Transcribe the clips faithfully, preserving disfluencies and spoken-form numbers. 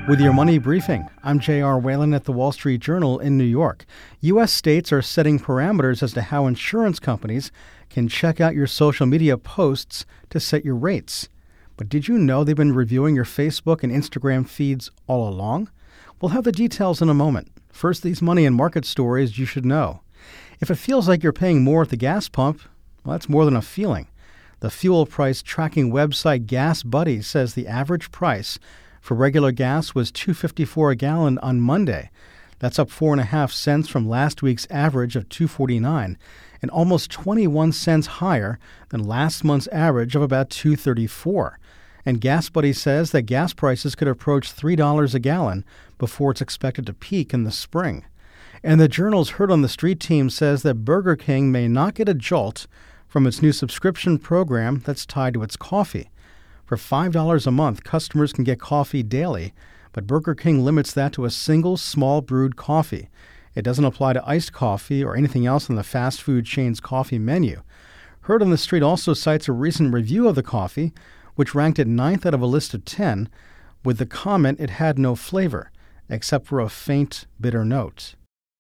With your money briefing, I'm J R. Whalen at the Wall Street Journal in New York. U S states are setting parameters as to how insurance companies can check out your social media posts to set your rates. But did you know they've been reviewing your Facebook and Instagram feeds all along? We'll have the details in a moment. First, these money and market stories you should know. If it feels like you're paying more at the gas pump, well, that's more than a feeling. The fuel price tracking website Gas Buddy says the average price for regular gas was two dollars and fifty-four cents a gallon on Monday. That's up four and a half cents from last week's average of two dollars and forty-nine cents and almost twenty-one cents higher than last month's average of about two dollars and thirty-four cents. And Gas Buddy says that gas prices could approach three dollars a gallon before it's expected to peak in the spring. And the Journal's Heard on the Street team says that Burger King may not get a jolt from its new subscription program that's tied to its coffee. For five dollars a month, customers can get coffee daily, but Burger King limits that to a single small brewed coffee. It doesn't apply to iced coffee or anything else on the fast food chain's coffee menu. Heard on the Street also cites a recent review of the coffee, which ranked it ninth out of a list of ten, with the comment it had no flavor, except for a faint, bitter note.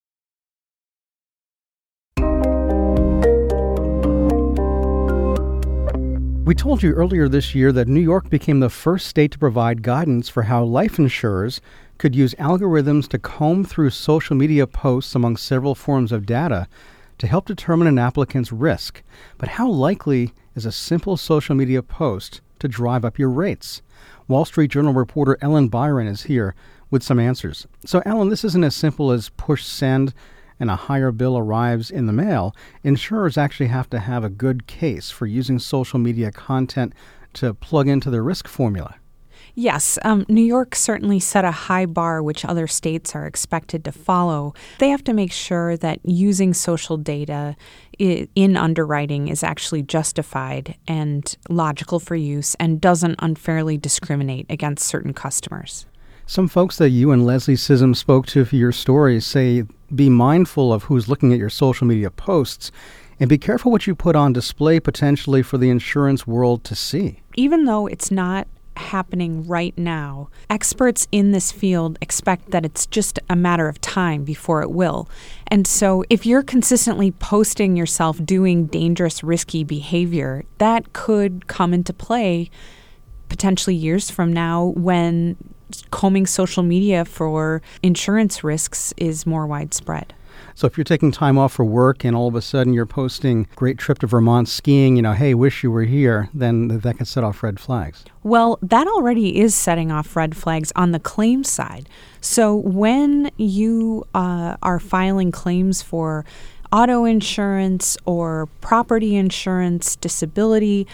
We told you earlier this year that New York became the first state to provide guidance for how life insurers could use algorithms to comb through social media posts among several forms of data to help determine an applicant's risk. But how likely is a simple social media post to drive up your rates? Wall Street Journal reporter Ellen Byron is here with some answers. So, Ellen, this isn't as simple as push send and a higher bill arrives in the mail. Insurers actually have to have a good case for using social media content to plug into their risk formula. Yes, um, New York certainly set a high bar which other states are expected to follow. They have to make sure that using social data i- in underwriting is actually justified and logical for use and doesn't unfairly discriminate against certain customers. Some folks that you and Leslie Sism spoke to for your story say be mindful of who's looking at your social media posts and be careful what you put on display potentially for the insurance world to see. Even though it's not happening right now, experts in this field expect that it's just a matter of time before it will. And so if you're consistently posting yourself doing dangerous, risky behavior, that could come into play potentially years from now when combing social media for insurance risks is more widespread. So if you're taking time off for work and all of a sudden you're posting great trip to Vermont skiing, you know, hey, wish you were here, then that can set off red flags. Well, that already is setting off red flags on the claims side. So when you uh, are filing claims for auto insurance or property insurance, disability,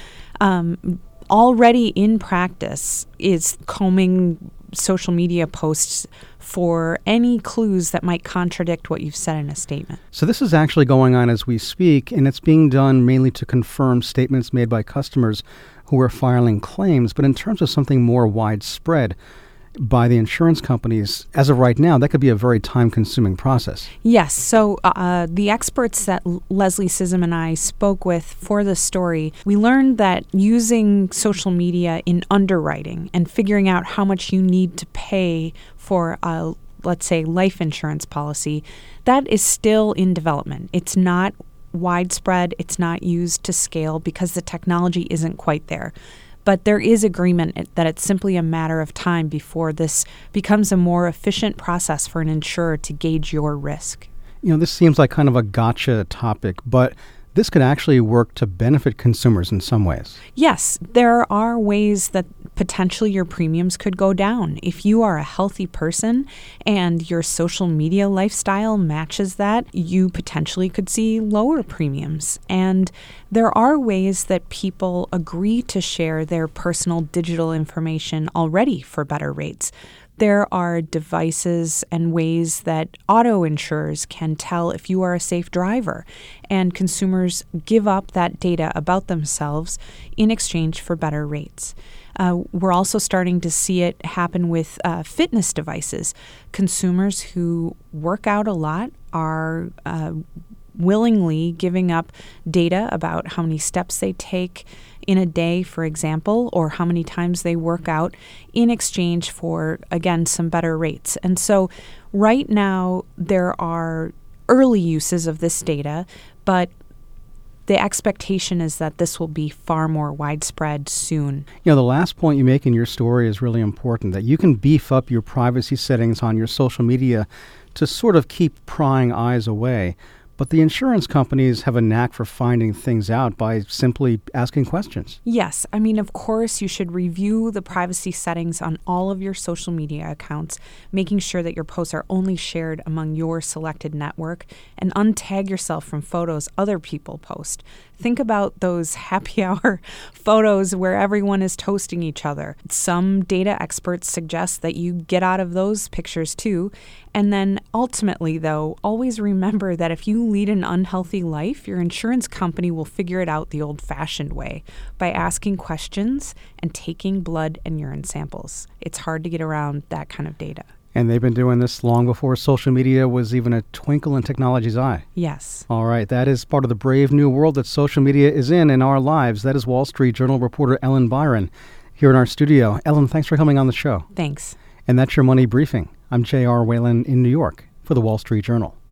um, already in practice is combing social media posts for any clues that might contradict what you've said in a statement. So this is actually going on as we speak, and it's being done mainly to confirm statements made by customers who are filing claims. But in terms of something more widespread by the insurance companies, as of right now, that could be a very time-consuming process. Yes. So uh, the experts that L- Leslie Sism and I spoke with for the story, we learned that using social media in underwriting and figuring out how much you need to pay for a, let's say, life insurance policy, that is still in development. It's not widespread. It's not used to scale because the technology isn't quite there. But there is agreement that it's simply a matter of time before this becomes a more efficient process for an insurer to gauge your risk. You know, this seems like kind of a gotcha topic, but this could actually work to benefit consumers in some ways. Yes, there are ways that potentially your premiums could go down. If you are a healthy person and your social media lifestyle matches that, you potentially could see lower premiums. And there are ways that people agree to share their personal digital information already for better rates. There are devices and ways that auto insurers can tell if you are a safe driver, and consumers give up that data about themselves in exchange for better rates. Uh, we're also starting to see it happen with uh, fitness devices. Consumers who work out a lot are uh, willingly giving up data about how many steps they take in a day, for example, or how many times they work out in exchange for, again, some better rates. And so right now there are early uses of this data, but the expectation is that this will be far more widespread soon. You know, the last point you make in your story is really important, that you can beef up your privacy settings on your social media to sort of keep prying eyes away. But the insurance companies have a knack for finding things out by simply asking questions. Yes. I mean, of course, you should review the privacy settings on all of your social media accounts, making sure that your posts are only shared among your selected network, and untag yourself from photos other people post. Think about those happy hour photos where everyone is toasting each other. Some data experts suggest that you get out of those pictures too. And then ultimately, though, always remember that if you lead an unhealthy life, your insurance company will figure it out the old-fashioned way by asking questions and taking blood and urine samples. It's hard to get around that kind of data. And they've been doing this long before social media was even a twinkle in technology's eye. Yes. All right. That is part of the brave new world that social media is in in our lives. That is Wall Street Journal reporter Ellen Byron here in our studio. Ellen, thanks for coming on the show. Thanks. And that's your Money Briefing. I'm J R. Whalen in New York for the Wall Street Journal.